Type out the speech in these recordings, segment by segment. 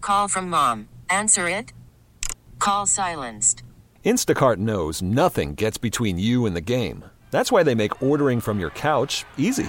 Call from mom. Answer it. Call silenced. Instacart knows nothing gets between you and the game. That's why they make ordering from your couch easy.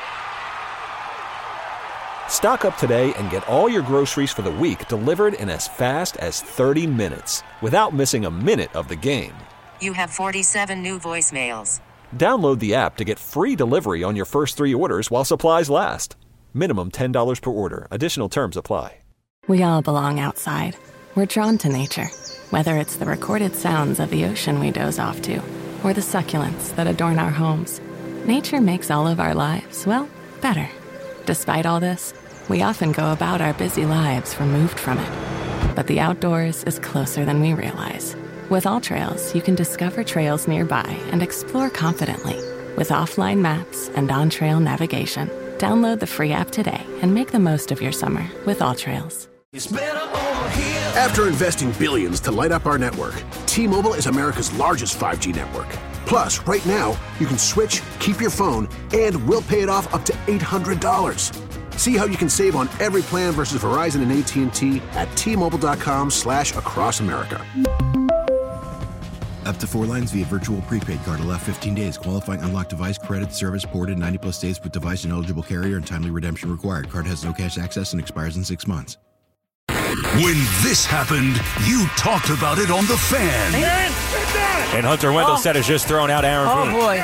Stock up today and get all your groceries for the week delivered in as fast as 30 minutes without missing a minute of the game. You have 47 new voicemails. Download the app to get free delivery on your first 3 orders while supplies last. Minimum $10 per order. Additional terms apply. We all belong outside. We're drawn to nature, whether it's the recorded sounds of the ocean we doze off to, or the succulents that adorn our homes. Nature makes all of our lives, well, better. Despite all this, we often go about our busy lives removed from it. But the outdoors is closer than we realize. With AllTrails, you can discover trails nearby and explore confidently. With offline maps and on-trail navigation, download the free app today and make the most of your summer with AllTrails. After investing billions to light up our network, T-Mobile is America's largest 5G network. Plus, right now, you can switch, keep your phone, and we'll pay it off up to $800. See how you can save on every plan versus Verizon and AT&T at T-Mobile.com/across America. Up to 4 lines via virtual prepaid card. Allow 15 days. Qualifying unlocked device credit service ported 90+ states with device and eligible carrier and timely redemption required. Card has no cash access and expires in 6 months. When this happened, you talked about it on The Fan. And Hunter Wendell said has just thrown out Aaron Boone. Oh, boy.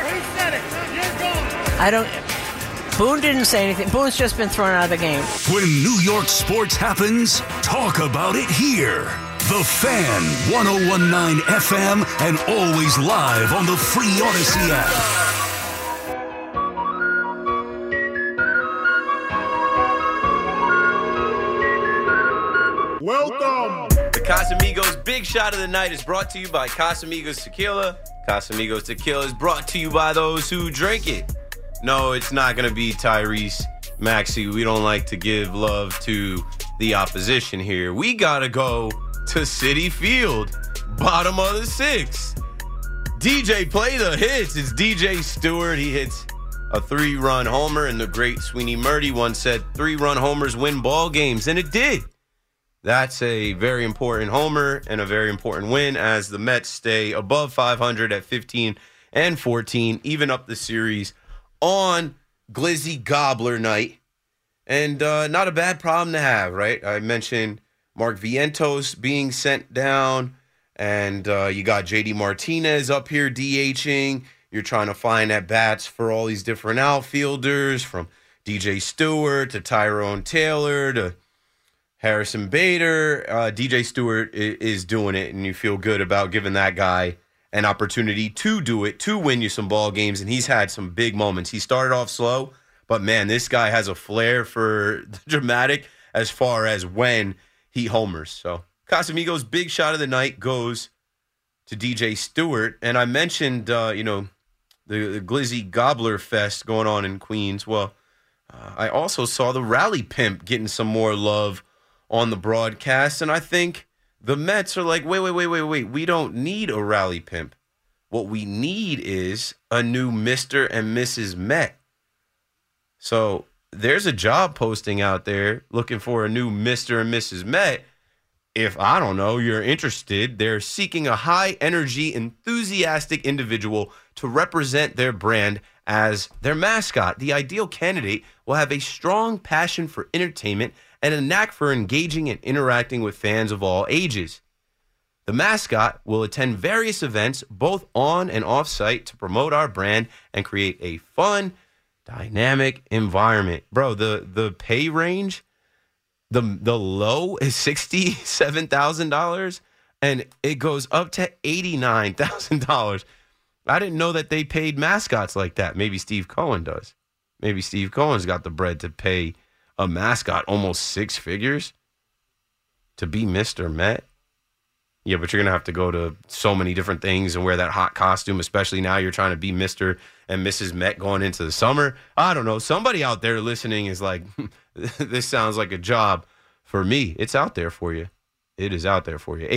I don't... Boone didn't say anything. Boone's just been thrown out of the game. When New York sports happens, talk about it here. The Fan, 101.9 FM, and always live on the free Odyssey app. Welcome! The Casamigos Big Shot of the Night is brought to you by Casamigos Tequila. Casamigos Tequila is brought to you by those who drink it. No, it's not going to be Tyrese Maxey. We don't like to give love to the opposition here. We got to go to Citi Field, bottom of the 6th. DJ, play the hits. It's DJ Stewart. He hits a 3-run homer, and the great Sweeney Murdy once said 3-run homers win ball games, and it did. That's a very important homer and a very important win as the Mets stay above 500 at 15-14, even up the series on Glizzy Gobbler night. And not a bad problem to have, right? I mentioned Mark Vientos being sent down, and you got JD Martinez up here DHing. You're trying to find at-bats for all these different outfielders, from DJ Stewart to Tyrone Taylor to Harrison Bader. DJ Stewart is doing it, and you feel good about giving that guy an opportunity to do it, to win you some ball games, and he's had some big moments. He started off slow, but, man, this guy has a flair for the dramatic as far as when he homers. So Casamigos' Big Shot of the Night goes to DJ Stewart. And I mentioned, the Glizzy Gobbler Fest going on in Queens. Well, I also saw the Rally Pimp getting some more love on the broadcast, and I think the Mets are like, wait. We don't need a Rally Pimp. What we need is a new Mr. and Mrs. Met. So there's a job posting out there looking for a new Mr. and Mrs. Met. If, I don't know, you're interested, they're seeking a high-energy, enthusiastic individual to represent their brand as their mascot. The ideal candidate will have a strong passion for entertainment and a knack for engaging and interacting with fans of all ages. The mascot will attend various events, both on and off-site, to promote our brand and create a fun, dynamic environment. Bro, the pay range, the low is $67,000, and it goes up to $89,000. I didn't know that they paid mascots like that. Maybe Steve Cohen does. Maybe Steve Cohen's got the bread to pay a mascot almost 6 figures to be Mr. Met. Yeah, but you're going to have to go to so many different things and wear that hot costume, especially now you're trying to be Mr. and Mrs. Met going into the summer. I don't know. Somebody out there listening is like, this sounds like a job for me. It's out there for you. It is out there for you.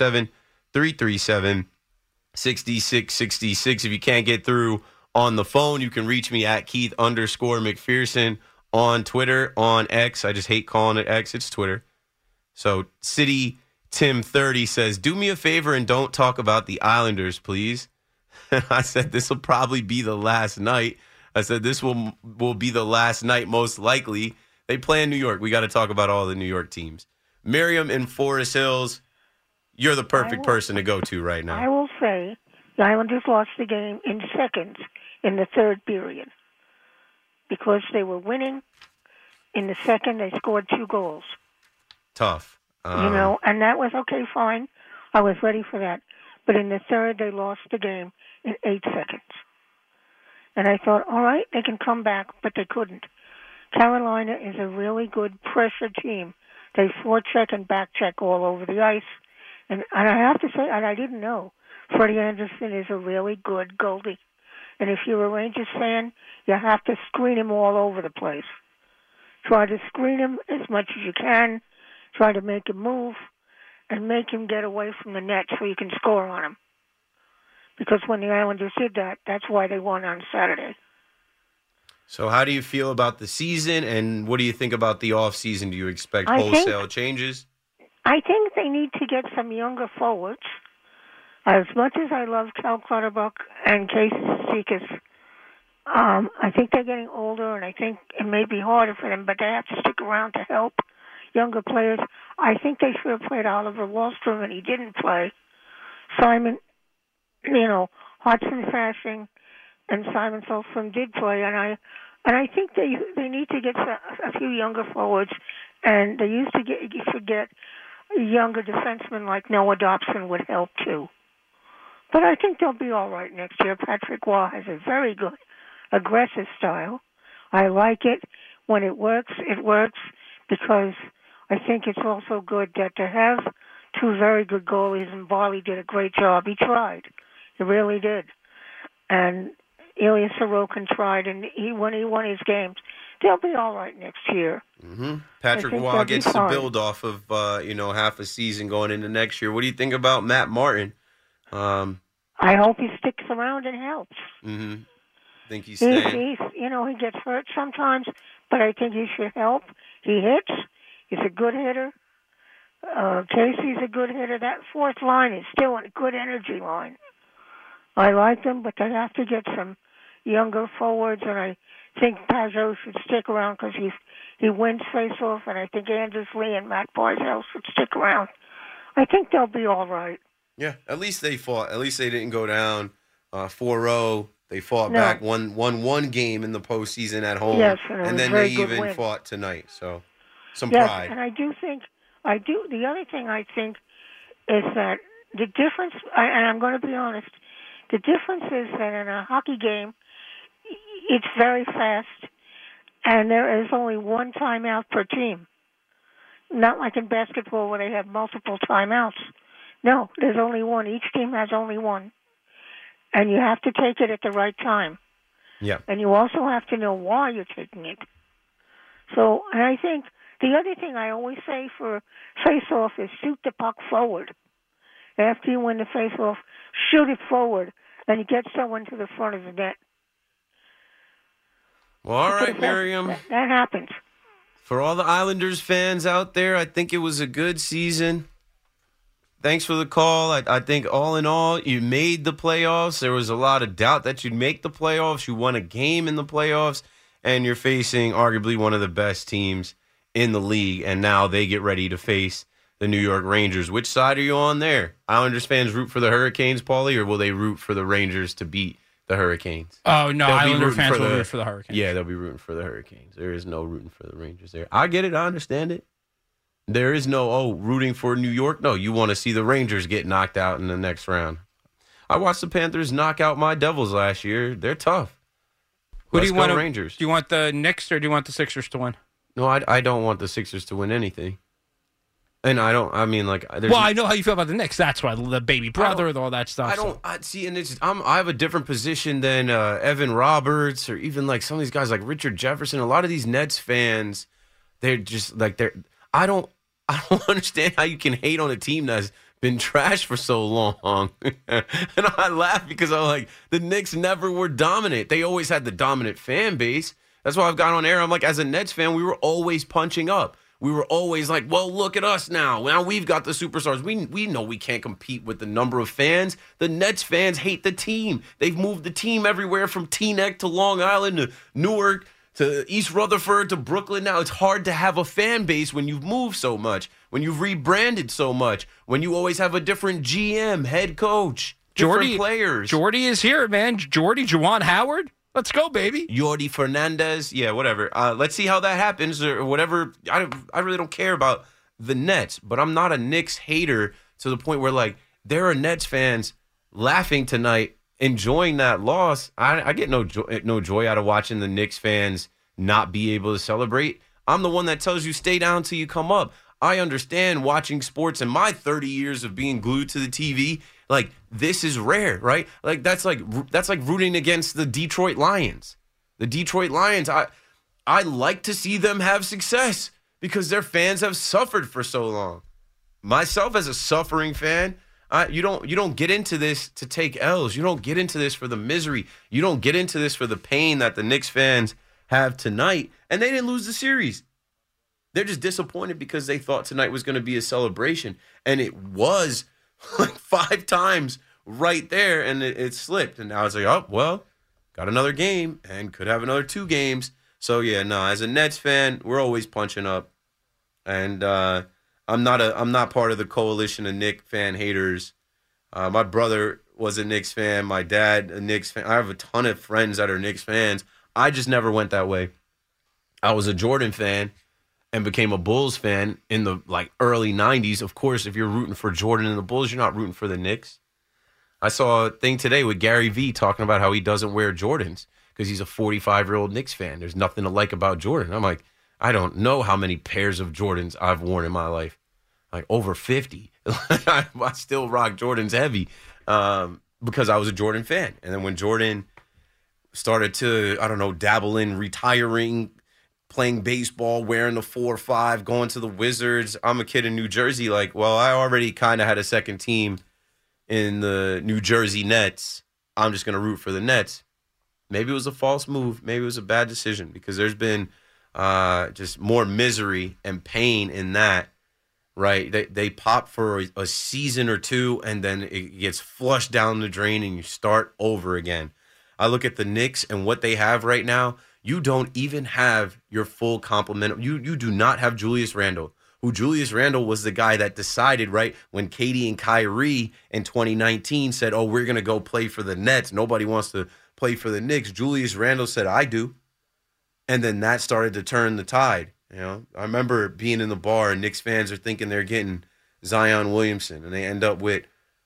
877-337-6666. If you can't get through on the phone, you can reach me at Keith_McPherson on Twitter, on X. I just hate calling it X. It's Twitter. So City Tim 30 says, do me a favor and don't talk about the Islanders, please. I said, this will probably be the last night. I said, this will be the last night, most likely. They play in New York. We got to talk about all the New York teams. Miriam in Forest Hills, you're the perfect person to go to right now. I will say the Islanders lost the game in seconds in the third period because they were winning. In the second, they scored 2 goals. Tough. And that was okay, fine. I was ready for that. But in the third, they lost the game in 8 seconds. And I thought, all right, they can come back, but they couldn't. Carolina is a really good pressure team. They forecheck and backcheck all over the ice. And I have to say, and I didn't know, Freddie Anderson is a really good goalie. And if you're a Rangers fan, you have to screen him all over the place. Try to screen him as much as you can. Try to make him move and make him get away from the net so you can score on him. Because when the Islanders did that, that's why they won on Saturday. So how do you feel about the season, and what do you think about the offseason? Do you expect wholesale changes? I think they need to get some younger forwards. As much as I love Cal Clutterbuck and Casey Cizikas, I think they're getting older, and I think it may be harder for them, but they have to stick around to help younger players. I think they should have played Oliver Wahlstrom, and he didn't play. Simon, Hudson Fasching and Simon Solstrom did play, and I think they need to get a few younger forwards, and they used to get younger defensemen like Noah Dobson would help too. But I think they'll be all right next year. Patrick Waugh has a very good aggressive style. I like it. When it works because I think it's also good that to have 2 very good goalies, and Barley did a great job. He tried. He really did. And Ilya Sorokin tried, and when he won his games, they'll be all right next year. Mm-hmm. Patrick Waugh gets to build off of, half a season going into next year. What do you think about Matt Martin? I hope he sticks around and helps. Mm-hmm. Think he's staying? He gets hurt sometimes, but I think he should help. He hits. He's a good hitter. Casey's a good hitter. That fourth line is still a good energy line. I like them, but they have to get some younger forwards, and I think Pajot should stick around because he wins face-off, and I think Anders Lee and Matt Barzal should stick around. I think they'll be all right. Yeah, at least they fought. At least they didn't go down 4-0. They fought back, won one game in the postseason at home, yes, and then they even fought tonight. So, some pride. And I do. The other thing I think is that the difference, and I'm going to be honest, the difference is that in a hockey game, it's very fast, and there is only 1 timeout per team. Not like in basketball where they have multiple timeouts. No, there's only 1. Each team has only 1. And you have to take it at the right time. Yeah. And you also have to know why you're taking it. So, and I think the other thing I always say for face-off is shoot the puck forward. After you win the face-off, shoot it forward and get someone to the front of the net. Well, all right, Miriam. That happens. For all the Islanders fans out there, I think it was a good season. Thanks for the call. I think all in all, you made the playoffs. There was a lot of doubt that you'd make the playoffs. You won a game in the playoffs, and you're facing arguably one of the best teams in the league, and now they get ready to face the New York Rangers. Which side are you on there? Islanders fans root for the Hurricanes, Paulie, or will they root for the Rangers to beat the Hurricanes? Oh, no, Islander fans will root for the Hurricanes. Yeah, they'll be rooting for the Hurricanes. There is no rooting for the Rangers there. I get it. I understand it. There is no, rooting for New York. No, you want to see the Rangers get knocked out in the next round. I watched the Panthers knock out my Devils last year. They're tough. Who do you want? Rangers. Do you want the Knicks or do you want the Sixers to win? No, I don't want the Sixers to win anything. And I don't. I mean, like. Well, I know how you feel about the Knicks. That's why the baby brother and all that stuff. I don't. I see, and I have a different position than Evan Roberts or even like some of these guys like Richard Jefferson. A lot of these Nets fans, they're just like I don't understand how you can hate on a team that's been trashed for so long. And I laugh because I'm like, the Knicks never were dominant. They always had the dominant fan base. That's why I've gone on air. I'm like, as a Nets fan, we were always punching up. We were always like, well, look at us now. Now we've got the superstars. We know we can't compete with the number of fans. The Nets fans hate the team. They've moved the team everywhere from Teaneck to Long Island to Newark to East Rutherford to Brooklyn. Now it's hard to have a fan base when you've moved so much, when you've rebranded so much, when you always have a different GM, head coach, different players. Jordy is here, man. Juwan Howard. Let's go, baby. Jordi Fernandez. Yeah, whatever. Let's see how that happens or whatever. I really don't care about the Nets, but I'm not a Knicks hater to the point where, like, there are Nets fans laughing tonight, enjoying that loss. I get no joy out of watching the Knicks fans not be able to celebrate. I'm the one that tells you stay down till you come up. I understand watching sports in my 30 years of being glued to the TV. Like, this is rare, right? Like that's like rooting against the Detroit Lions. The Detroit Lions, I like to see them have success because their fans have suffered for so long. Myself as a suffering fan, you don't get into this to take L's. You don't get into this for the misery. You don't get into this for the pain that the Knicks fans have tonight. And they didn't lose the series. They're just disappointed because they thought tonight was going to be a celebration. And it was like 5 times right there, and it slipped. And now it's like, oh, well, got another game and could have another 2 games. So, yeah, no, as a Nets fan, we're always punching up. And I'm not part of the coalition of Knicks fan haters. My brother was a Knicks fan. My dad, a Knicks fan. I have a ton of friends that are Knicks fans. I just never went that way. I was a Jordan fan and became a Bulls fan in the early 90s. Of course, if you're rooting for Jordan and the Bulls, you're not rooting for the Knicks. I saw a thing today with Gary Vee talking about how he doesn't wear Jordans because he's a 45-year-old Knicks fan. There's nothing to like about Jordan. I'm like, I don't know how many pairs of Jordans I've worn in my life. Like over 50. I still rock Jordans heavy because I was a Jordan fan. And then when Jordan started to, dabble in retiring, playing baseball, wearing the 4-5, going to the Wizards. I'm a kid in New Jersey. I already kind of had a second team in the New Jersey Nets. I'm just going to root for the Nets. Maybe it was a false move. Maybe it was a bad decision because there's been just more misery and pain in that, right? They pop for a season or 2, and then it gets flushed down the drain, and you start over again. I look at the Knicks and what they have right now. You don't even have your full complement. You do not have Julius Randle, who Julius Randle was the guy that decided, right, when Katie and Kyrie in 2019 said, oh, we're going to go play for the Nets. Nobody wants to play for the Knicks. Julius Randle said, I do. And then that started to turn the tide. I remember being in the bar and Knicks fans are thinking they're getting Zion Williamson, and they end up with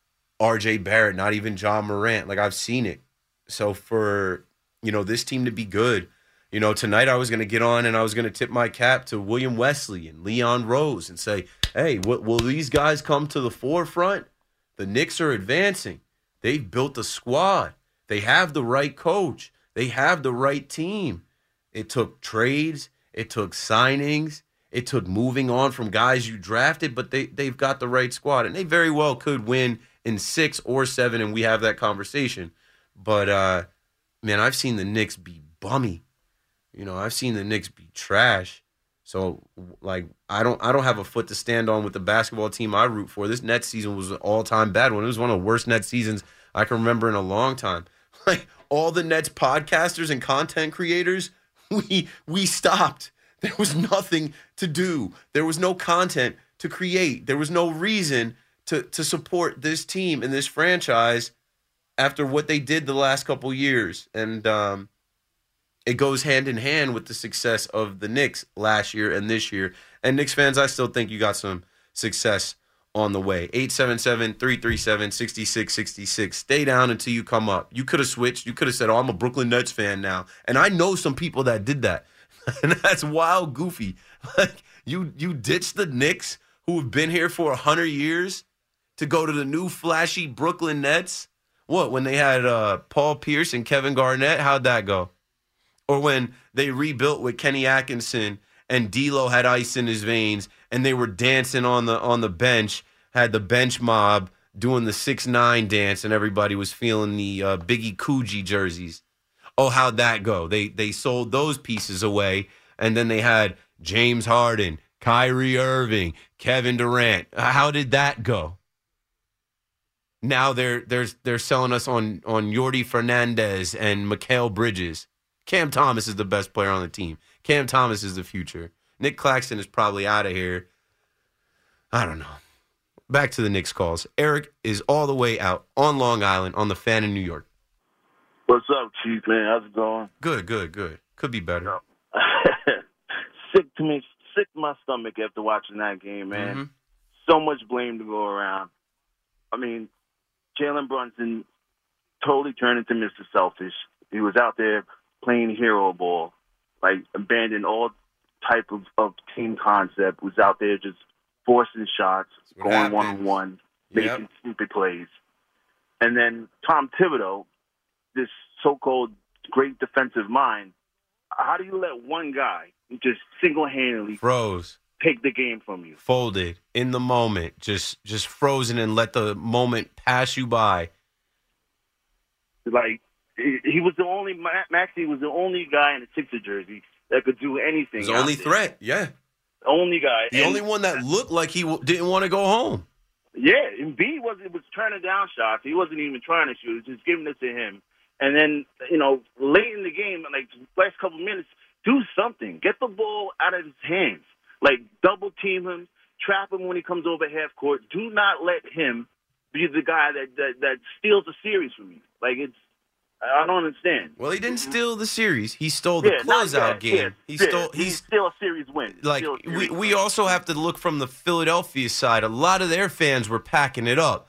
R.J. Barrett, not even John Morant. I've seen it. So for, this team to be good, tonight I was going to get on and I was going to tip my cap to William Wesley and Leon Rose and say, hey, will these guys come to the forefront? The Knicks are advancing. They've built a squad. They have the right coach. They have the right team. It took trades. It took signings. It took moving on from guys you drafted, but they've got the right squad. And they very well could win in 6 or 7, and we have that conversation. But, man, I've seen the Knicks be bummy. I've seen the Knicks be trash. So, I don't have a foot to stand on with the basketball team I root for. This Nets season was an all-time bad one. It was one of the worst Nets seasons I can remember in a long time. All the Nets podcasters and content creators, we stopped. There was nothing to do. There was no content to create. There was no reason to support this team and this franchise after what they did the last couple years. And it goes hand in hand with the success of the Knicks last year and this year. And Knicks fans, I still think you got some success on the way. 877-337-6666. Stay down until you come up. You could have switched. You could have said, oh, I'm a Brooklyn Nets fan now. And I know some people that did that. And that's wild goofy. You ditched the Knicks, who have been here for 100 years, to go to the new flashy Brooklyn Nets. What, when they had Paul Pierce and Kevin Garnett? How'd that go? Or when they rebuilt with Kenny Atkinson and D'Lo had ice in his veins and they were dancing on the bench, had the bench mob doing the 6ix9ine dance, and everybody was feeling the Biggie Coogee jerseys. Oh, how'd that go? They sold those pieces away, and then they had James Harden, Kyrie Irving, Kevin Durant. How did that go? Now they're selling us on Yordi Fernandez and Mikal Bridges. Cam Thomas is the best player on the team. Cam Thomas is the future. Nick Claxton is probably out of here. I don't know. Back to the Knicks calls. Eric is all the way out on Long Island on the Fan in New York. What's up, Chief, man? How's it going? Good. Could be better. Sick to my stomach after watching that game, man. Mm-hmm. So much blame to go around. I mean, Jalen Brunson totally turned into Mr. Selfish. He was out there playing hero ball, like abandoned all type of team concept, was out there just forcing shots, going one-on-one, making stupid plays. And then Tom Thibodeau, this so-called great defensive mind, how do you let one guy just single-handedly take the game from you? Folded in the moment, just frozen and let the moment pass you by. Like, he was the only, Maxey was the only guy in the Sixer jersey that could do anything. The only threat, yeah. Only guy. The only one that looked like he didn't want to go home. Yeah, and B was turning down shots. He wasn't even trying to shoot. Just giving it to him. And then, late in the game, like last couple of minutes, do something. Get the ball out of his hands. Like, double team him, trap him when he comes over half court. Do not let him be the guy that steals the series from you. Like, I don't understand. Well, he didn't steal the series. He stole the closeout game. He stole a series win. Like, we also have to look from the Philadelphia side. A lot of their fans were packing it up.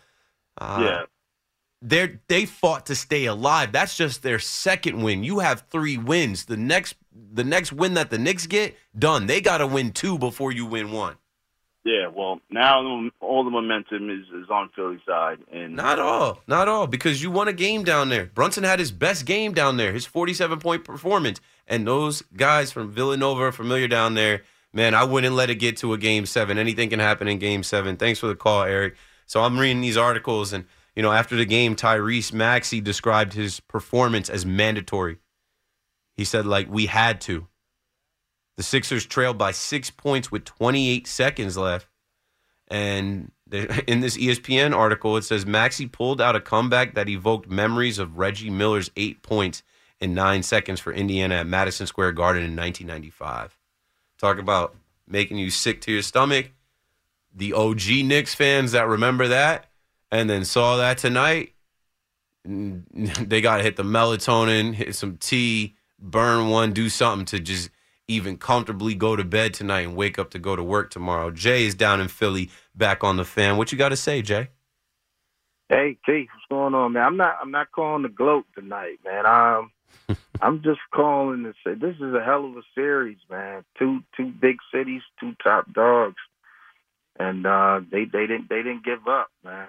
They fought to stay alive. That's just their second win. You have 3 wins. The next win that the Knicks get, done. They got to win 2 before you win 1. Yeah, well, now all the momentum is on Philly's side. And Not all, because you won a game down there. Brunson had his best game down there, his 47-point performance. And those guys from Villanova are familiar down there. Man, I wouldn't let it get to a Game 7. Anything can happen in Game 7. Thanks for the call, Eric. So I'm reading these articles, and after the game, Tyrese Maxey described his performance as mandatory. He said, we had to. The Sixers trailed by 6 points with 28 seconds left. And in this ESPN article, it says Maxey pulled out a comeback that evoked memories of Reggie Miller's 8 points in 9 seconds for Indiana at Madison Square Garden in 1995. Talk about making you sick to your stomach. The OG Knicks fans that remember that and then saw that tonight, they got to hit the melatonin, hit some tea, burn one, do something to just even comfortably go to bed tonight and wake up to go to work tomorrow. Jay is down in Philly, back on the Fan. What you got to say, Jay? Hey, Keith, what's going on, man? I'm not calling to gloat tonight, man. I'm just calling to say this is a hell of a series, man. Two big cities, 2 top dogs, and they didn't give up, man.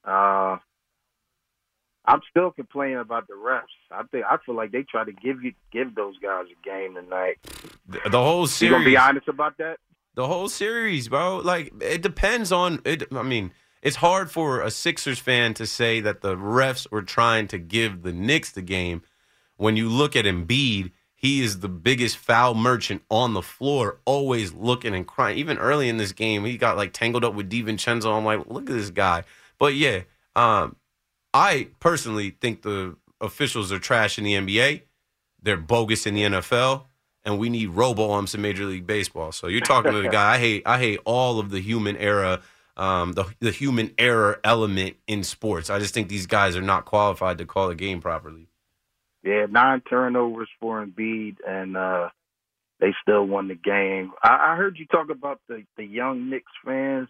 I'm still complaining about the refs. I feel like they try to give those guys a game tonight. The whole series. You gonna be honest about that? The whole series, bro. Like, it depends on it. I mean, it's hard for a Sixers fan to say that the refs were trying to give the Knicks the game. When you look at Embiid, he is the biggest foul merchant on the floor, always looking and crying. Even early in this game, he got tangled up with DiVincenzo. I'm like, look at this guy. But yeah, I personally think the officials are trash in the NBA. They're bogus in the NFL, and we need robo-umps in Major League Baseball. So you're talking to the guy. I hate all of the human error, the human error element in sports. I just think these guys are not qualified to call a game properly. Yeah, 9 turnovers for Embiid, and they still won the game. I heard you talk about the young Knicks fans.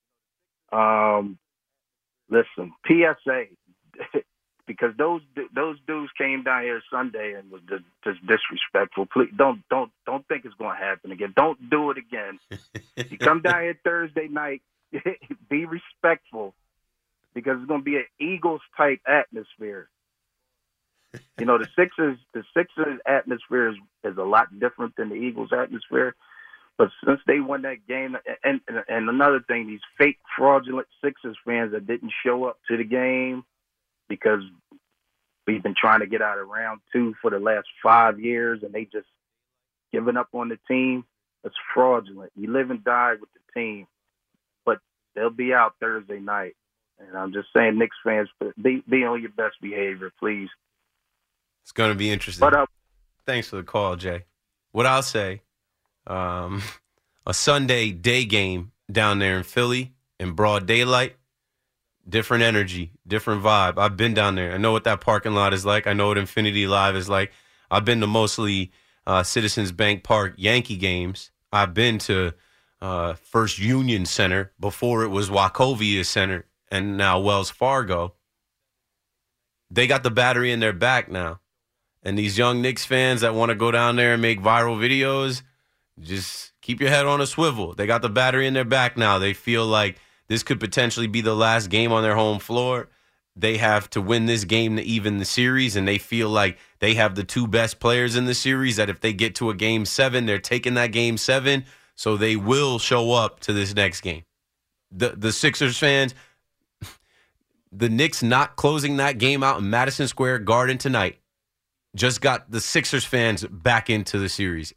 Listen, PSA, because those dudes came down here Sunday and was just disrespectful. Please don't think it's going to happen again. Don't do it again. You come down here Thursday night, be respectful, because it's going to be an Eagles type atmosphere. The Sixers atmosphere is a lot different than the Eagles atmosphere. But since they won that game, and another thing, these fake, fraudulent Sixers fans that didn't show up to the game because we've been trying to get out of round 2 for the last 5 years, and they just given up on the team. That's fraudulent. You live and die with the team, but they'll be out Thursday night. And I'm just saying, Knicks fans, be on your best behavior, please. It's going to be interesting. Thanks for the call, Jay. What I'll say, a Sunday day game down there in Philly in broad daylight, different energy, different vibe. I've been down there. I know what that parking lot is like. I know what Infinity Live is like. I've been to mostly Citizens Bank Park Yankee games. I've been to First Union Center before it was Wachovia Center and now Wells Fargo. They got the battery in their back now. And these young Knicks fans that want to go down there and make viral videos, just keep your head on a swivel. They got the battery in their back now. They feel like this could potentially be the last game on their home floor. They have to win this game to even the series, and they feel like they have the two best players in the series, that if they get to a Game 7, they're taking that Game 7, so they will show up to this next game. The Sixers fans, the Knicks not closing that game out in Madison Square Garden tonight just got the Sixers fans back into the series.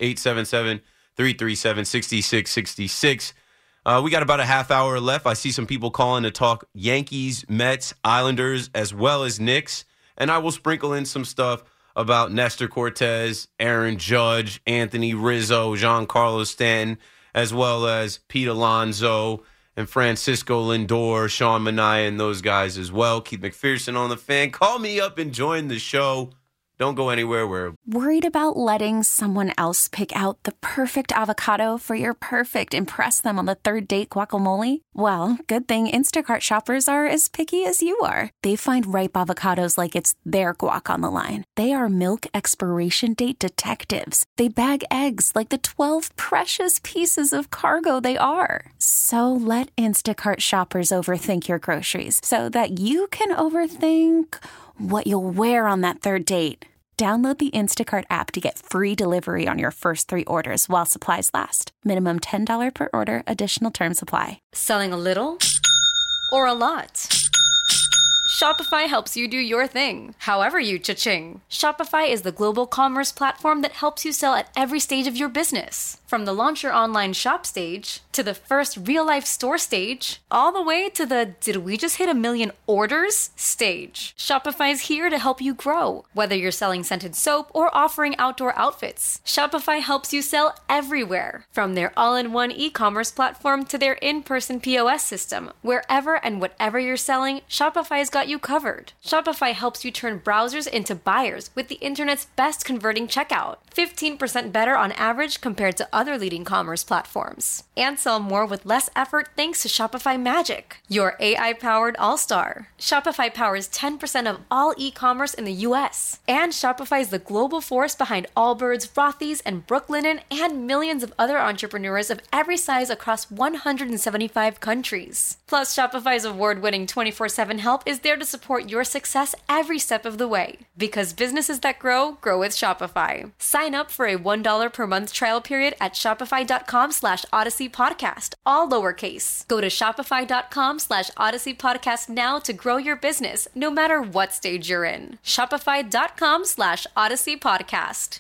877-337-6666. We got about a half hour left. I see some people calling to talk Yankees, Mets, Islanders, as well as Knicks. And I will sprinkle in some stuff about Nestor Cortez, Aaron Judge, Anthony Rizzo, Giancarlo Stanton, as well as Pete Alonso and Francisco Lindor, Sean Manaea, and those guys as well. Keith McPherson on the Fan. Call me up and join the show. Don't go anywhere. Worried about letting someone else pick out the perfect avocado for your perfect impress them on the third date guacamole? Well, good thing Instacart shoppers are as picky as you are. They find ripe avocados like it's their guac on the line. They are milk expiration date detectives. They bag eggs like the 12 precious pieces of cargo they are. So let Instacart shoppers overthink your groceries so that you can overthink what you'll wear on that third date. Download the Instacart app to get free delivery on your first 3 orders while supplies last. Minimum $10 per order. Additional terms apply. Selling a little or a lot? Shopify helps you do your thing, however you cha-ching. Shopify is the global commerce platform that helps you sell at every stage of your business. From the launch your online shop stage, to the first real-life store stage, all the way to the did we just hit 1 million orders stage. Shopify's here to help you grow. Whether you're selling scented soap or offering outdoor outfits, Shopify helps you sell everywhere. From their all-in-one e-commerce platform to their in-person POS system, wherever and whatever you're selling, Shopify's got you covered. Shopify helps you turn browsers into buyers with the internet's best converting checkout. 15% better on average compared to other leading commerce platforms. And sell more with less effort thanks to Shopify Magic, your AI-powered all-star. Shopify powers 10% of all e-commerce in the U.S. And Shopify is the global force behind Allbirds, Rothy's, and Brooklinen, and millions of other entrepreneurs of every size across 175 countries. Plus, Shopify's award-winning 24/7 help is there to support your success every step of the way. Because businesses that grow with Shopify. Sign up for a $1 per month trial period at shopify.com/Odyssey Podcast, all lowercase. Go to shopify.com/Odyssey Podcast now to grow your business, no matter what stage you're in. Shopify.com/Odyssey Podcast.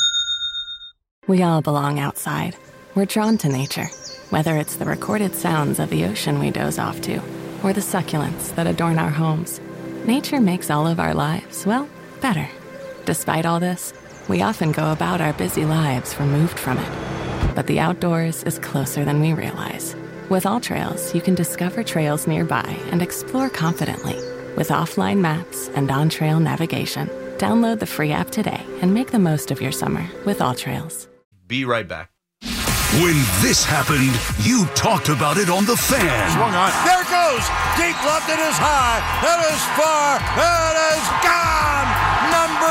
We all belong outside. We're drawn to nature, whether it's the recorded sounds of the ocean we doze off to, or the succulents that adorn our homes. Nature makes all of our lives, well, better. Despite all this, we often go about our busy lives removed from it. But the outdoors is closer than we realize. With AllTrails, you can discover trails nearby and explore confidently. With offline maps and on-trail navigation, download the free app today and make the most of your summer with AllTrails. Be right back. When this happened, you talked about it on The Fan. Swung on. There it goes. Deep left. It is high. It is far. It is gone. Number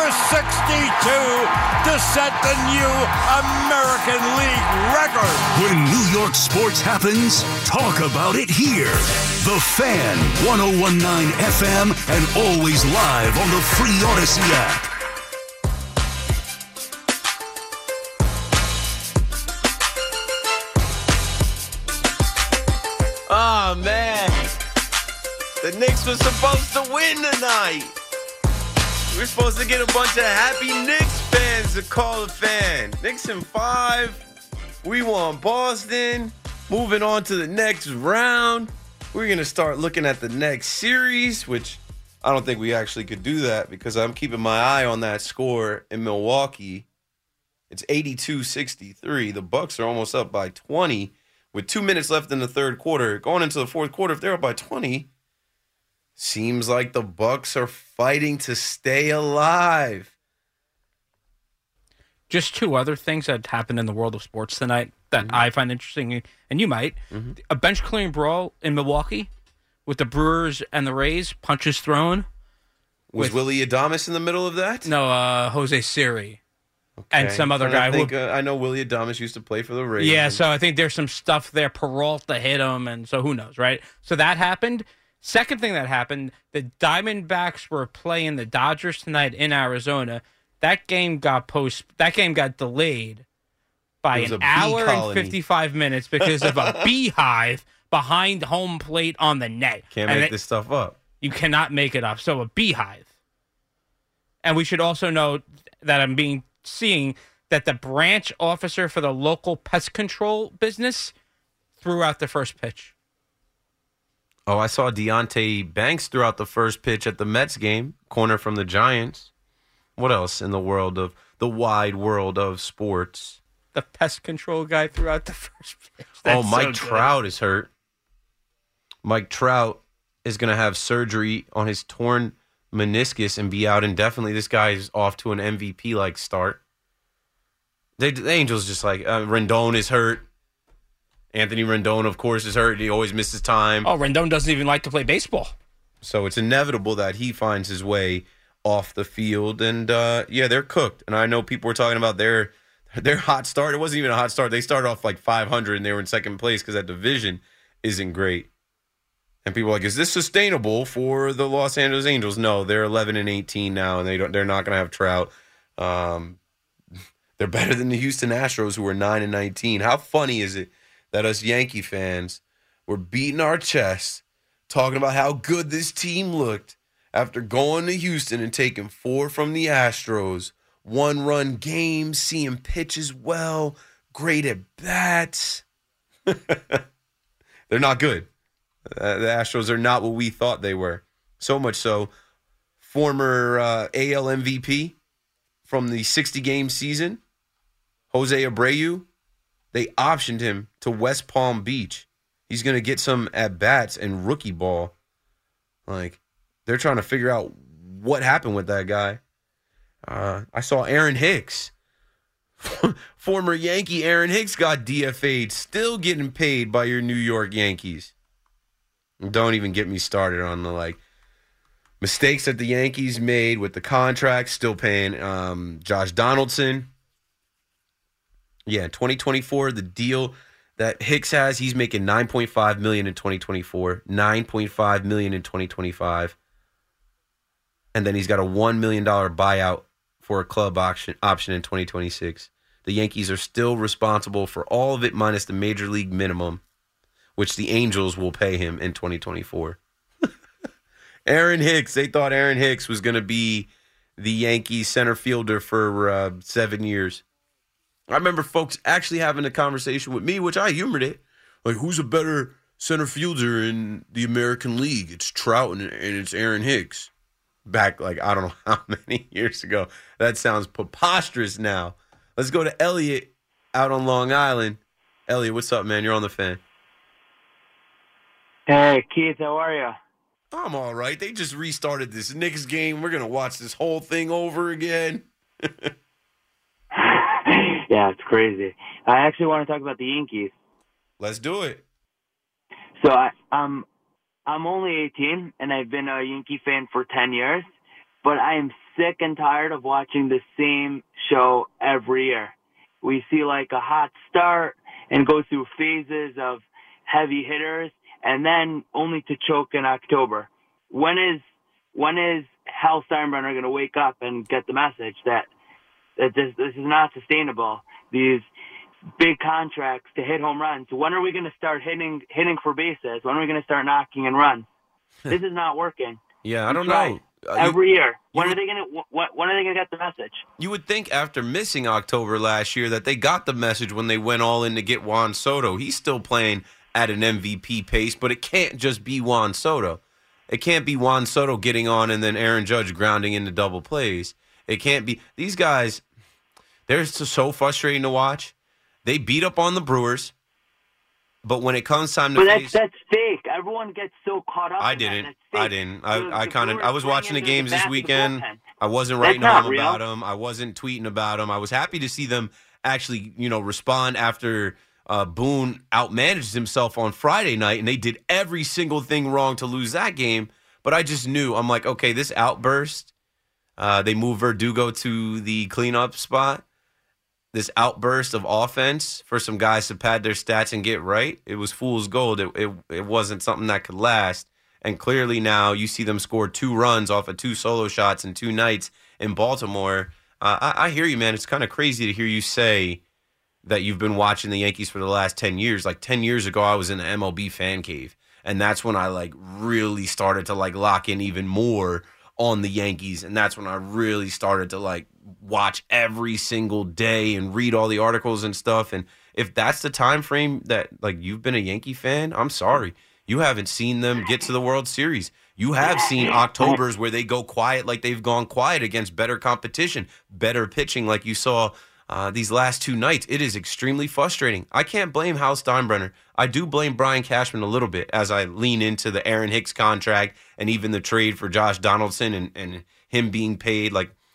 62 to set the new American League record. When New York sports happens, talk about it here. The Fan, 101.9 FM, and always live on the free Odyssey app. Oh, man. The Knicks were supposed to win tonight. We're supposed to get a bunch of happy Knicks fans to call the Fan. Knicks in 5. We won Boston. Moving on to the next round. We're going to start looking at the next series, which I don't think we actually could do that because I'm keeping my eye on that score in Milwaukee. It's 82-63. The Bucks are almost up by 20 with 2 minutes left in the third quarter. Going into the fourth quarter, if they're up by 20, seems like the Bucks are fighting to stay alive. Just two other things that happened in the world of sports tonight that I find interesting, and you might. A bench clearing brawl in Milwaukee with the Brewers and the Rays, punches thrown. Was Willie Adames in the middle of that? No, Jose Siri. Okay. And some other guy. I know Willie Adames used to play for the Rays. Yeah, so I think there's some stuff there. Peralta hit him, and so who knows, right? So that happened. Second thing that happened, the Diamondbacks were playing the Dodgers tonight in Arizona. That game got delayed by an hour and 55 minutes because of a beehive behind home plate on the net. Can't make this stuff up. You cannot make it up. So a beehive. And we should also note that seeing that the branch officer for the local pest control business threw out the first pitch. Oh, I saw Deontay Banks threw out the first pitch at the Mets game, corner from the Giants. What else in the wide world of sports? The pest control guy threw out the first pitch. Mike Trout is hurt. Mike Trout is going to have surgery on his torn meniscus and be out indefinitely. This guy is off to an MVP-like start. The Angels just Rendon is hurt. Anthony Rendon, of course, is hurt. He always misses time. Oh, Rendon doesn't even like to play baseball. So it's inevitable that he finds his way off the field. And, they're cooked. And I know people were talking about their hot start. It wasn't even a hot start. They started off like 500, and they were in second place because that division isn't great. And people are like, is this sustainable for the Los Angeles Angels? No, they're 11-18 now, and they're not going to have Trout. They're better than the Houston Astros, who are 9-19. How funny is it that us Yankee fans were beating our chests, talking about how good this team looked after going to Houston and taking 4 from the Astros, 1-run games, seeing pitches well, great at bats. They're not good. The Astros are not what we thought they were. So much so, former AL MVP from the 60-game season, Jose Abreu, they optioned him to West Palm Beach. He's going to get some at-bats and rookie ball. They're trying to figure out what happened with that guy. I saw Aaron Hicks. Former Yankee Aaron Hicks got DFA'd, still getting paid by your New York Yankees. Don't even get me started on the mistakes that the Yankees made with the contract, still paying Josh Donaldson. Yeah, 2024, the deal that Hicks has, he's making $9.5 million in 2024, $9.5 million in 2025. And then he's got a $1 million buyout for a club option in 2026. The Yankees are still responsible for all of it minus the major league minimum, which the Angels will pay him in 2024. Aaron Hicks, they thought Aaron Hicks was going to be the Yankees center fielder for 7 years. I remember folks actually having a conversation with me, which I humored it. Who's a better center fielder in the American League? It's Trout and it's Aaron Hicks. Back, I don't know how many years ago. That sounds preposterous now. Let's go to Elliot out on Long Island. Elliot, what's up, man? You're on the Fan. Hey, Keith, how are you? I'm all right. They just restarted this Knicks game. We're going to watch this whole thing over again. Yeah, it's crazy. I actually want to talk about the Yankees. Let's do it. So I'm only 18, and I've been a Yankee fan for 10 years, but I am sick and tired of watching the same show every year. We see a hot start and go through phases of heavy hitters, and then only to choke in October. When is Hal Steinbrenner going to wake up and get the message that this is not sustainable? These big contracts to hit home runs. When are we going to start hitting for bases? When are we going to start knocking and runs? This is not working. Yeah, I don't know. every year. When are they gonna get the message? You would think after missing October last year that they got the message when they went all in to get Juan Soto. He's still playing at an MVP pace, but it can't just be Juan Soto. It can't be Juan Soto getting on and then Aaron Judge grounding into double plays. It can't be. These guys, they're just so frustrating to watch. They beat up on the Brewers, but when it comes time to face... But that's fake. Everyone gets so caught up in that. I didn't. I was watching the games this weekend. I wasn't writing home about them. I wasn't tweeting about them. I was happy to see them actually, respond after Boone outmanaged himself on Friday night, and they did every single thing wrong to lose that game. But I just knew. I'm like, okay, this outburst, they moved Verdugo to the cleanup spot. This outburst of offense for some guys to pad their stats and get right, it was fool's gold. It wasn't something that could last. And clearly now you see them score 2 runs off of 2 solo shots in 2 nights in Baltimore. I hear you, man. It's kind of crazy to hear you say that you've been watching the Yankees for the last 10 years. Like 10 years ago, I was in the MLB fan cave. And that's when I really started to lock in even more on the Yankees. And that's when I really started to watch every single day and read all the articles and stuff. And if that's the time frame that you've been a Yankee fan, I'm sorry. You haven't seen them get to the World Series. You have seen Octobers where they go quiet like they've gone quiet against better competition, better pitching like you saw these last 2 nights. It is extremely frustrating. I can't blame Hal Steinbrenner. I do blame Brian Cashman a little bit as I lean into the Aaron Hicks contract and even the trade for Josh Donaldson and him being paid.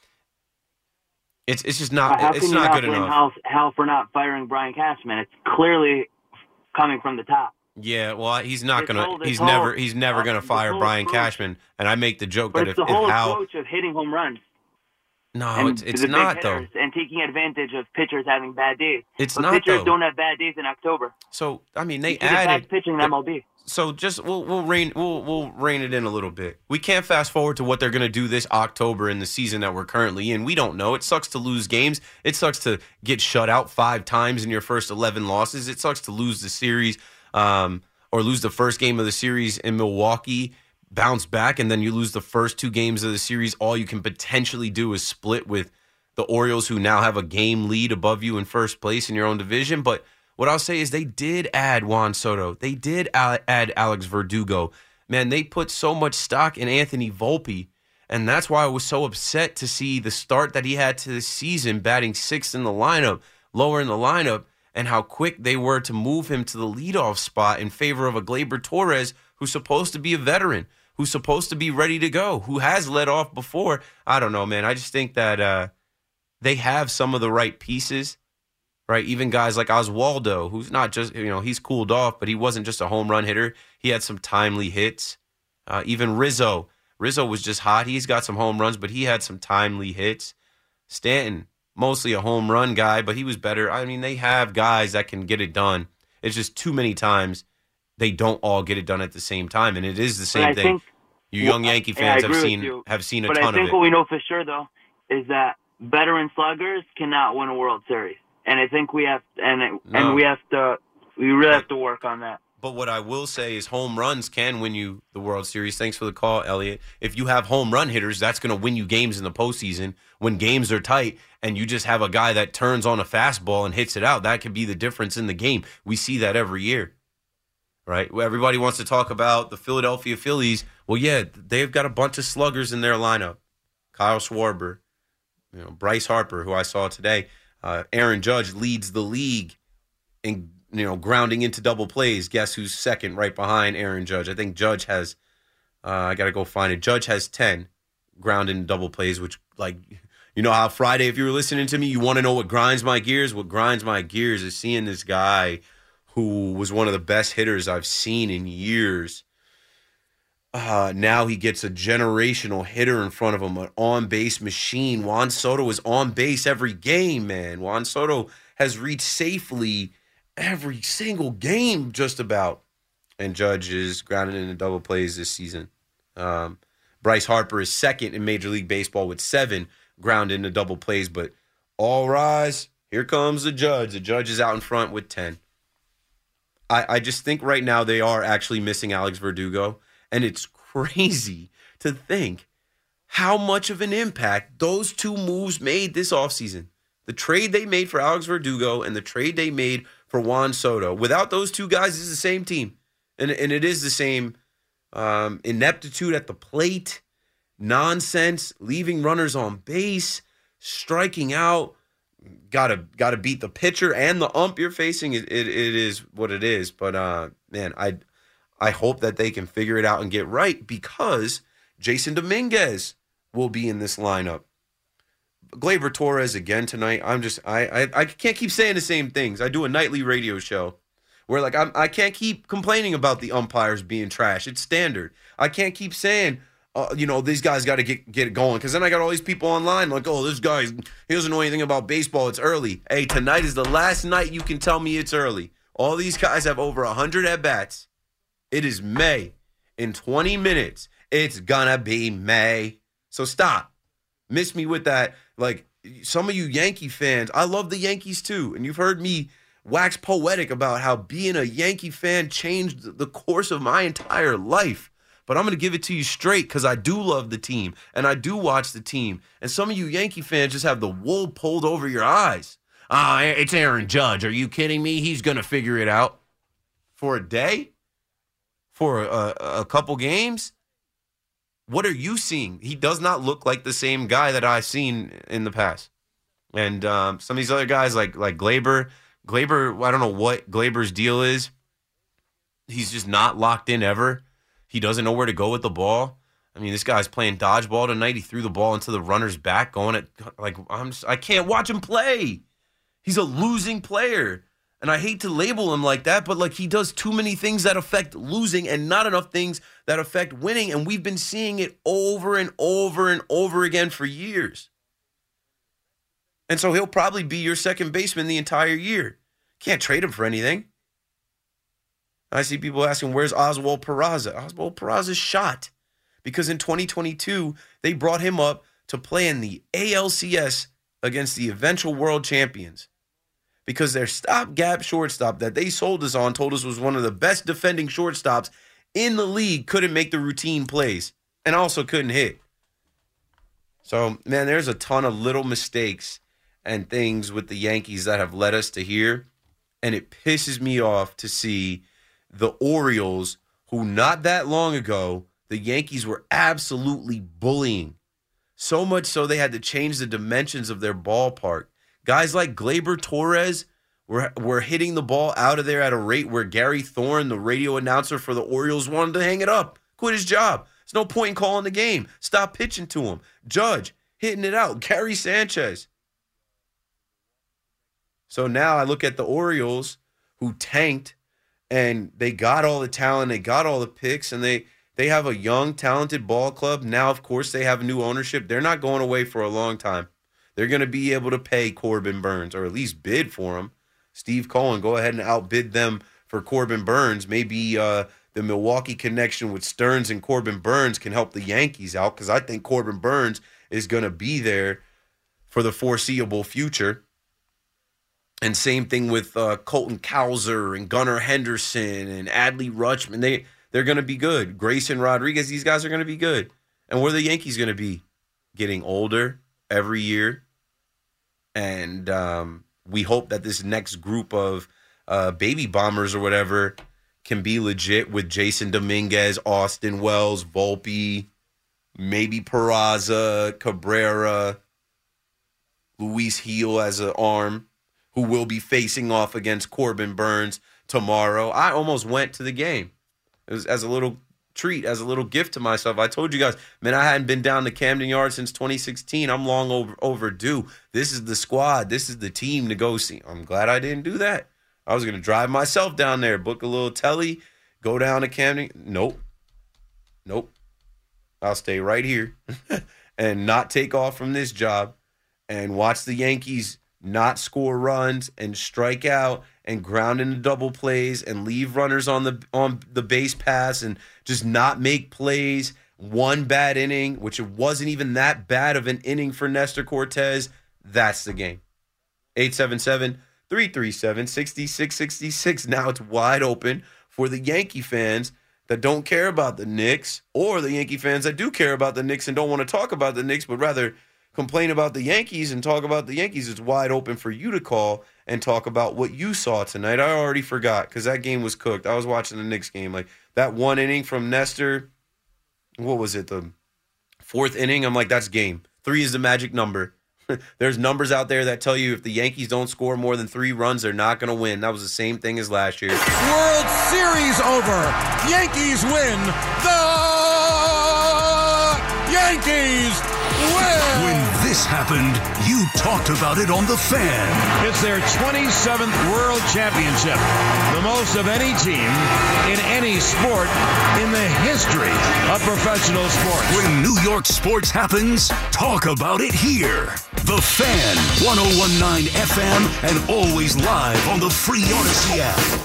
It's just not. It's not good enough. Hal for not firing Brian Cashman. It's clearly coming from the top. Yeah, well, he's not gonna. He's never gonna fire Brian Cashman. And I make the joke that if Hal approach of hitting home runs. No, it's not though. And taking advantage of pitchers having bad days. It's but not pitchers though. don't have bad days in October. So I mean, they added pitching in MLB. So just we'll rein it in a little bit. We can't fast forward to what they're going to do this October in the season that we're currently in. We don't know. It sucks to lose games. It sucks to get shut out 5 times in your first 11 losses. It sucks to lose the series or lose the first game of the series in Milwaukee, bounce back, and then you lose the first 2 games of the series. All you can potentially do is split with the Orioles, who now have a game lead above you in first place in your own division. But what I'll say is they did add Juan Soto. They did add Alex Verdugo. Man, they put so much stock in Anthony Volpe, and that's why I was so upset to see the start that he had to the season, batting 6th in the lineup, lower in the lineup, and how quick they were to move him to the leadoff spot in favor of a Gleyber Torres, who's supposed to be a veteran, who's supposed to be ready to go, who has led off before. I don't know, man. I just think that they have some of the right pieces. Right, even guys like Oswaldo, who's not just, he's cooled off, but he wasn't just a home run hitter. He had some timely hits. Even Rizzo was just hot. He's got some home runs, but he had some timely hits. Stanton, mostly a home run guy, but he was better. I mean, they have guys that can get it done. It's just too many times they don't all get it done at the same time, and it is the same thing. You young Yankee fans have seen a ton of it. But I think what we know for sure, though, is that veteran sluggers cannot win a World Series. And I think we have, we really have to work on that. But what I will say is home runs can win you the World Series. Thanks for the call, Elliot. If you have home run hitters, that's going to win you games in the postseason. When games are tight and you just have a guy that turns on a fastball and hits it out, that could be the difference in the game. We see that every year, right? Everybody wants to talk about the Philadelphia Phillies. Well, yeah, they've got a bunch of sluggers in their lineup. Kyle Schwarber, Bryce Harper, who I saw today. Aaron Judge leads the league in grounding into double plays. Guess who's second right behind Aaron Judge? I think Judge has I got to go find it. Judge has 10 ground into double plays, which how Friday, if you were listening to me, you want to know what grinds my gears? What grinds my gears is seeing this guy who was one of the best hitters I've seen in years. Now he gets a generational hitter in front of him, an on-base machine. Juan Soto is on base every game, man. Juan Soto has reached safely every single game just about. And Judge is grounded into double plays this season. Bryce Harper is second in Major League Baseball with 7 ground into double plays. But all rise, here comes the Judge. The Judge is out in front with 10. I just think right now they are actually missing Alex Verdugo. And it's crazy to think how much of an impact those two moves made this offseason. The trade they made for Alex Verdugo and the trade they made for Juan Soto. Without those two guys, it's the same team. And it is the same ineptitude at the plate, nonsense, leaving runners on base, striking out. Gotta beat the pitcher and the ump you're facing. It is what it is. But, man, I hope that they can figure it out and get right because Jason Dominguez will be in this lineup. Gleyber Torres again tonight. I can't keep saying the same things. I do a nightly radio show where I can't keep complaining about the umpires being trash. It's standard. I can't keep saying, these guys got to get it going because then I got all these people online like, oh, this guy, he doesn't know anything about baseball. It's early. Hey, tonight is the last night you can tell me it's early. All these guys have over 100 at-bats. It is May. In 20 minutes, it's gonna be May. So stop. Miss me with that. Like, some of you Yankee fans, I love the Yankees too. And you've heard me wax poetic about how being a Yankee fan changed the course of my entire life. But I'm going to give it to you straight because I do love the team and I do watch the team. And some of you Yankee fans just have the wool pulled over your eyes. It's Aaron Judge. Are you kidding me? He's going to figure it out. For a day? For a couple games? What are you seeing? He does not look like the same guy that I've seen in the past. And some of these other guys like Gleyber, I don't know what Gleyber's deal is. He's just not locked in ever. He doesn't know where to go with the ball. I mean, this guy's playing dodgeball tonight. He threw the ball into the runner's back, going at I can't watch him play. He's a losing player. And I hate to label him like that, but he does too many things that affect losing and not enough things that affect winning. And we've been seeing it over and over and over again for years. And so he'll probably be your second baseman the entire year. Can't trade him for anything. I see people asking, where's Oswald Peraza? Oswald Peraza's shot. Because in 2022, they brought him up to play in the ALCS against the eventual world champions. Because their stopgap shortstop that they sold us on told us was one of the best defending shortstops in the league couldn't make the routine plays and also couldn't hit. So, man, there's a ton of little mistakes and things with the Yankees that have led us to here. And it pisses me off to see the Orioles, who not that long ago, the Yankees were absolutely bullying. So much so they had to change the dimensions of their ballpark. Guys like Gleyber Torres were hitting the ball out of there at a rate where Gary Thorne, the radio announcer for the Orioles, wanted to hang it up, quit his job. There's no point in calling the game. Stop pitching to him. Judge, hitting it out. Gary Sanchez. So now I look at the Orioles, who tanked, and they got all the talent, they got all the picks, and they have a young, talented ball club. Now, of course, they have new ownership. They're not going away for a long time. They're going to be able to pay Corbin Burnes, or at least bid for him. Steve Cohen, go ahead and outbid them for Corbin Burnes. Maybe the Milwaukee connection with Stearns and Corbin Burnes can help the Yankees out, because I think Corbin Burnes is going to be there for the foreseeable future. And same thing with Colton Cowser and Gunnar Henderson and Adley Rutschman. They're going to be good. Grayson Rodriguez, these guys are going to be good. And where are the Yankees going to be? Getting older every year. And we hope that this next group of baby bombers or whatever can be legit with Jason Dominguez, Austin Wells, Volpe, maybe Peraza, Cabrera, Luis Gil as an arm, who will be facing off against Corbin Burnes tomorrow. I almost went to the game. It was as a little treat, as a little gift to myself. I told you guys, man, I hadn't been down to Camden Yards since 2016. I'm long overdue. This is the squad. This is the team to go see. I'm glad I didn't do that. I was going to drive myself down there, book a little telly, go down to Camden. Nope. I'll stay right here and not take off from this job and watch the Yankees not score runs and strike out and ground into double plays and leave runners on the base pass and just not make plays. One bad inning, which it wasn't even that bad of an inning for Nestor Cortez. That's the game. 877-337-6666. Now it's wide open for the Yankee fans that don't care about the Knicks, or the Yankee fans that do care about the Knicks and don't want to talk about the Knicks, but rather complain about the Yankees and talk about the Yankees. It's wide open for you to call and talk about what you saw tonight. I already forgot because that game was cooked. I was watching the Knicks game. Like that one inning from Nestor, what was it, the fourth inning? I'm like, that's game. 3 is the magic number. There's numbers out there that tell you if the Yankees don't score more than 3 runs, they're not going to win. That was the same thing as last year. World Series over. Yankees win. The Yankees win. When this happened, you talked about it on The Fan. It's their 27th World Championship, the most of any team in any sport in the history of professional sports. When New York sports happens, talk about it here. The Fan, 101.9 FM, and always live on the free Odyssey app.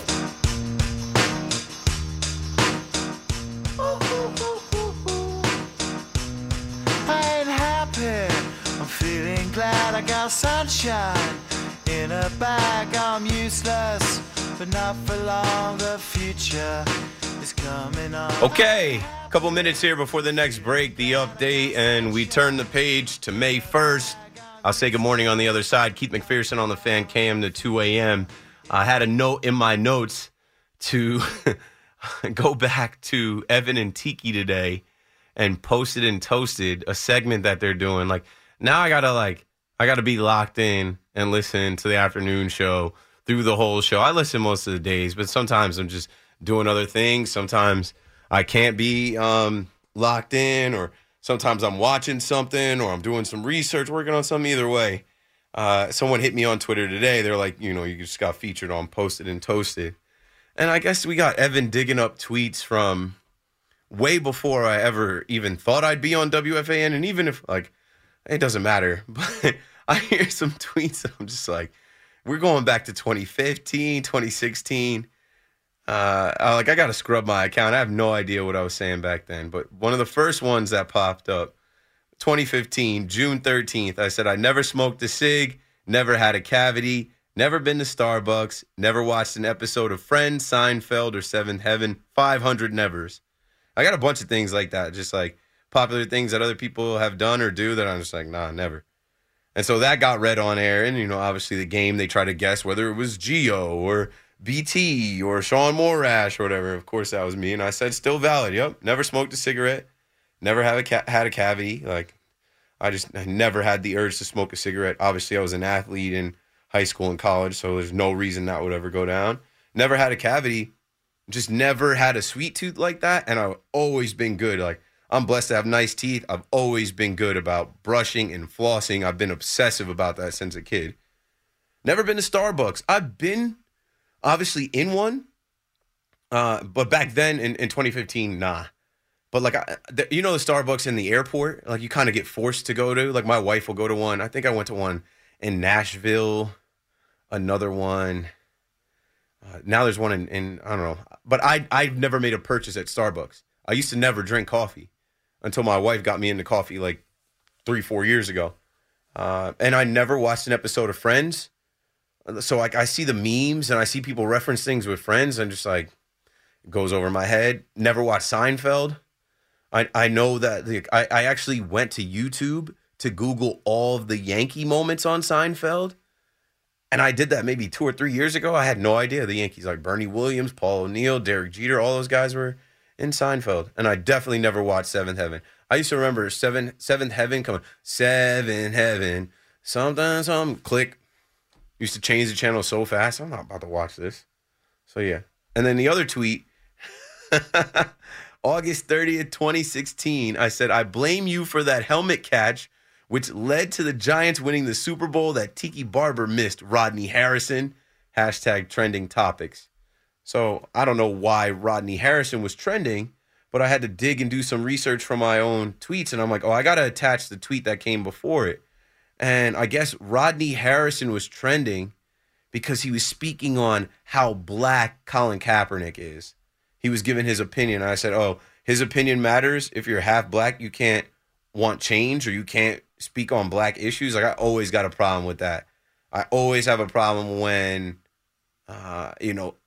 Glad I got sunshine in a bag. I'm useless, but not for long. The future is coming on. Okay, a couple minutes here before the next break, the update, and we turn the page to May 1st. I'll say good morning on the other side. Keith McPherson on the Fan KM to 2 a.m. I had a note in my notes to go back to Evan and Tiki today and Posted and Toasted, a segment that they're doing. Like, now I gotta be locked in and listen to the afternoon show through the whole show. I listen most of the days, but sometimes I'm just doing other things. Sometimes I can't be locked in, or sometimes I'm watching something, or I'm doing some research, working on something. Either way, someone hit me on Twitter today. They're like, you just got featured on Posted and Toasted. And I guess we got Evan digging up tweets from way before I ever even thought I'd be on WFAN. And even if, it doesn't matter, but I hear some tweets and I'm just like, we're going back to 2015, 2016. I got to scrub my account. I have no idea what I was saying back then. But one of the first ones that popped up, 2015, June 13th, I said, I never smoked a cig, never had a cavity, never been to Starbucks, never watched an episode of Friends, Seinfeld, or Seventh Heaven, 500 nevers. I got a bunch of things like that, just like popular things that other people have done or do that I'm just like, nah, never. And so that got read on air. And, obviously the game, they try to guess whether it was Gio or BT or Sean Morash or whatever. Of course, that was me. And I said, still valid. Yep. Never smoked a cigarette. Never had a cavity. I never had the urge to smoke a cigarette. Obviously, I was an athlete in high school and college, so there's no reason that would ever go down. Never had a cavity. Just never had a sweet tooth like that. And I've always been good. I'm blessed to have nice teeth. I've always been good about brushing and flossing. I've been obsessive about that since a kid. Never been to Starbucks. I've been obviously in one, but back then in 2015, nah. But the Starbucks in the airport, you kind of get forced to go to. My wife will go to one. I think I went to one in Nashville, another one. Now there's one in I don't know. But I've never made a purchase at Starbucks. I used to never drink coffee until my wife got me into coffee 3-4 years ago. And I never watched an episode of Friends. So I see the memes and I see people reference things with Friends and just it goes over my head. Never watched Seinfeld. I know that I actually went to YouTube to Google all of the Yankee moments on Seinfeld. And I did that maybe 2 or 3 years ago. I had no idea the Yankees, Bernie Williams, Paul O'Neill, Derek Jeter, all those guys were in Seinfeld. And I definitely never watched Seventh Heaven. I used to remember Seventh Heaven coming, Seventh Heaven, something, click. Used to change the channel so fast. I'm not about to watch this. So, yeah. And then the other tweet, August 30th, 2016, I said, I blame you for that helmet catch, which led to the Giants winning the Super Bowl that Tiki Barber missed. Rodney Harrison, hashtag trending topics. So I don't know why Rodney Harrison was trending, but I had to dig and do some research from my own tweets. And I'm like, I got to attach the tweet that came before it. And I guess Rodney Harrison was trending because he was speaking on how black Colin Kaepernick is. He was giving his opinion. And I said, his opinion matters. If you're half black, you can't want change or you can't speak on black issues. I always got a problem with that. I always have a problem when,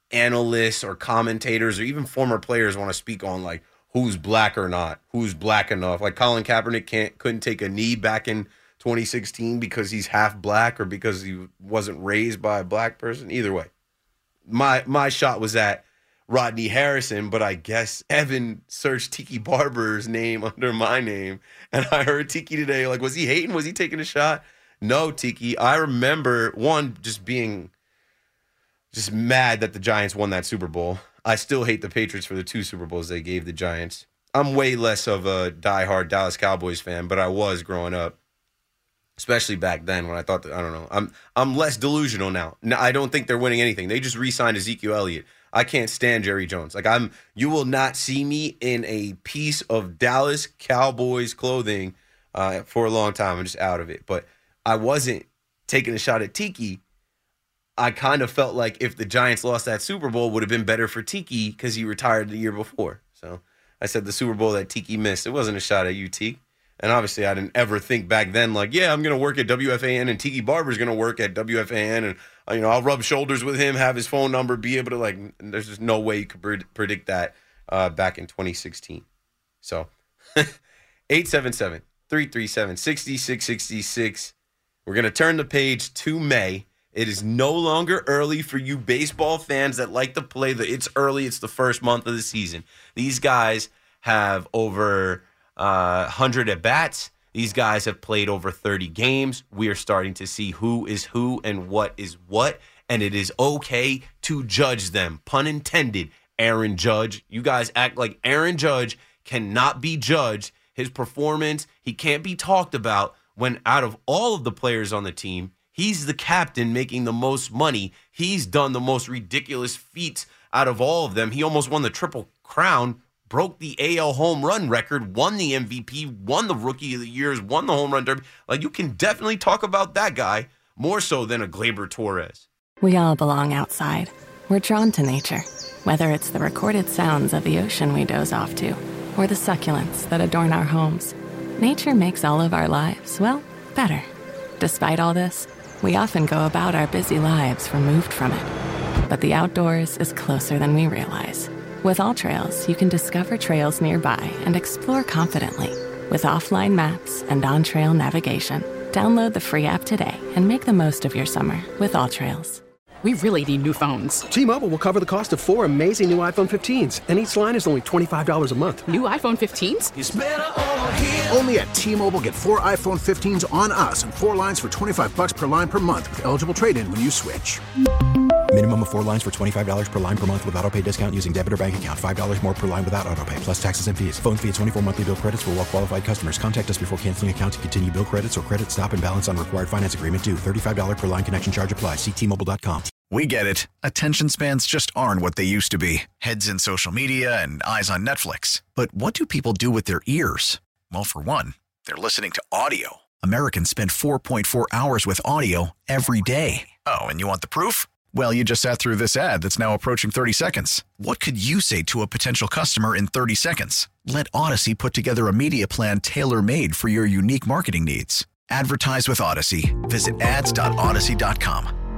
analysts or commentators or even former players want to speak on like who's black or not, who's black enough. Like Colin Kaepernick couldn't take a knee back in 2016 because he's half black or because he wasn't raised by a black person. Either way, my shot was at Rodney Harrison, but I guess Evan searched Tiki Barber's name under my name, and I heard Tiki today. Like, was he hating? Was he taking a shot? No, Tiki. I remember, one, just being just mad that the Giants won that Super Bowl. I still hate the Patriots for the 2 Super Bowls they gave the Giants. I'm way less of a diehard Dallas Cowboys fan, but I was growing up, especially back then when I thought that, I don't know. I'm less delusional now. I don't think they're winning anything. They just re-signed Ezekiel Elliott. I can't stand Jerry Jones. Like you will not see me in a piece of Dallas Cowboys clothing for a long time. I'm just out of it. But I wasn't taking a shot at Tiki. I kind of felt like if the Giants lost that Super Bowl, it would have been better for Tiki because he retired the year before. So I said the Super Bowl that Tiki missed. It wasn't a shot at you, Tiki. And obviously, I didn't ever think back then, like, yeah, I'm going to work at WFAN and Tiki Barber's going to work at WFAN. And, I'll rub shoulders with him, have his phone number, be able to, like, there's just no way you could predict that back in 2016. So, 877-337-6666. We're going to turn the page to May. It is no longer early for you baseball fans that like to play it's early. It's the first month of the season. These guys have over 100 at-bats. These guys have played over 30 games. We are starting to see who is who and what is what, and it is okay to judge them. Pun intended, Aaron Judge. You guys act like Aaron Judge cannot be judged. His performance, he can't be talked about when out of all of the players on the team, he's the captain making the most money. He's done the most ridiculous feats out of all of them. He almost won the Triple Crown, broke the AL home run record, won the MVP, won the Rookie of the Year, won the Home Run Derby. Like, you can definitely talk about that guy more so than a Gleyber Torres. We all belong outside. We're drawn to nature, whether it's the recorded sounds of the ocean we doze off to, or the succulents that adorn our homes. Nature makes all of our lives, well, better. Despite all this, we often go about our busy lives removed from it. But the outdoors is closer than we realize. With AllTrails, you can discover trails nearby and explore confidently. With offline maps and on-trail navigation, download the free app today and make the most of your summer with AllTrails. We really need new phones. T-Mobile will cover the cost of 4 amazing new iPhone 15s, and each line is only $25 a month. New iPhone 15s? It's better over here. Only at T-Mobile, get 4 iPhone 15s on us and 4 lines for $25 per line per month with eligible trade-in when you switch. Minimum of 4 lines for $25 per line per month with autopay discount using debit or bank account. $5 more per line without autopay, plus taxes and fees. Phone fee at 24 monthly bill credits for well-qualified customers. Contact us before canceling account to continue bill credits or credit stop and balance on required finance agreement due. $35 per line connection charge applies. See T-Mobile.com. We get it. Attention spans just aren't what they used to be. Heads in social media and eyes on Netflix. But what do people do with their ears? Well, for one, they're listening to audio. Americans spend 4.4 hours with audio every day. Oh, and you want the proof? Well, you just sat through this ad that's now approaching 30 seconds. What could you say to a potential customer in 30 seconds? Let Odyssey put together a media plan tailor-made for your unique marketing needs. Advertise with Odyssey. Visit ads.odyssey.com.